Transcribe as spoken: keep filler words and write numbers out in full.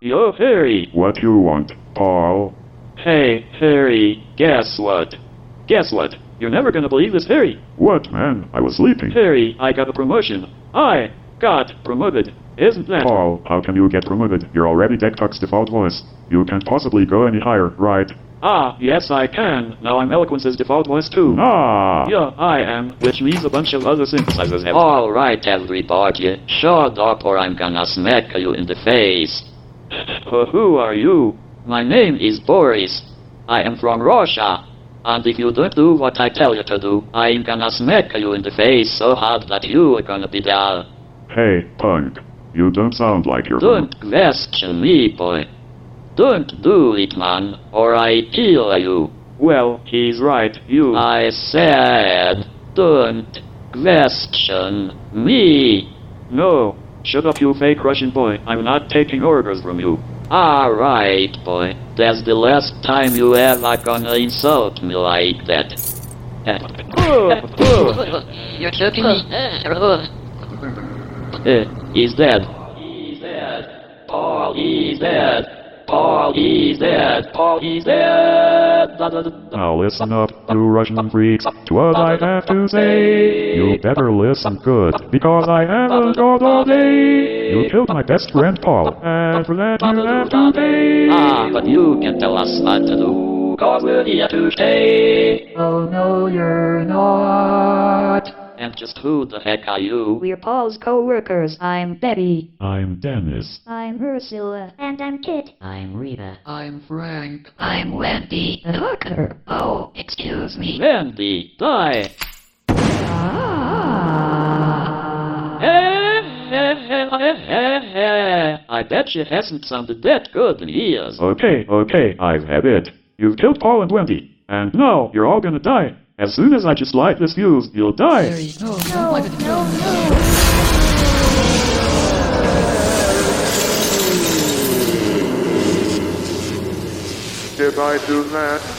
Yo, Harry. What you want, Paul? Hey, Harry, guess what? Guess what? You're never gonna believe this, Harry. What, man? I was sleeping. Harry, I got a promotion. I got promoted. Isn't that? Paul, how can you get promoted? You're already DeckTalk's default voice. You can't possibly go any higher, right? Ah, yes I can. Now I'm Eloquence's default voice too. Ah! Yeah, I am, which means a bunch of other synthesizers have. Alright everybody, shut up or I'm gonna smack you in the face. Uh, who are you? My name is Boris. I am from Russia. And if you don't do what I tell you to do, I'm gonna smack you in the face so hard that you are gonna be there. Hey, punk. You don't sound like you're Don't question me, boy. Don't do it, man, or I kill you. Well, he's right, you. I said, don't question me. No, shut up you fake Russian boy. I'm not taking orders from you. Alright, boy. That's the last time you ever gonna insult me like that. You're joking me. Uh, he's dead. He's dead. Paul is dead. Paul is dead. Paul is dead. Now listen up, you Russian freaks, to what I have to say. You better listen good, because I haven't got all day. You killed my best friend Paul, and for that you have to pay. Ah, but you can tell us what to do, cause we're here to stay. Oh no, you're not. And just who the heck are you? We're Paul's co-workers. I'm Betty. I'm Dennis. I'm Ursula. And I'm Kit. I'm Rita. I'm Frank. I'm Wendy. The hooker. Oh, excuse me. Wendy, die. I bet she hasn't sounded that good in years. Okay, okay, I've had it. You've killed Paul and Wendy, and now you're all gonna die. As soon as I just light this fuse, you'll die. Harry, no, No, don't light it. no, no. Did I do that?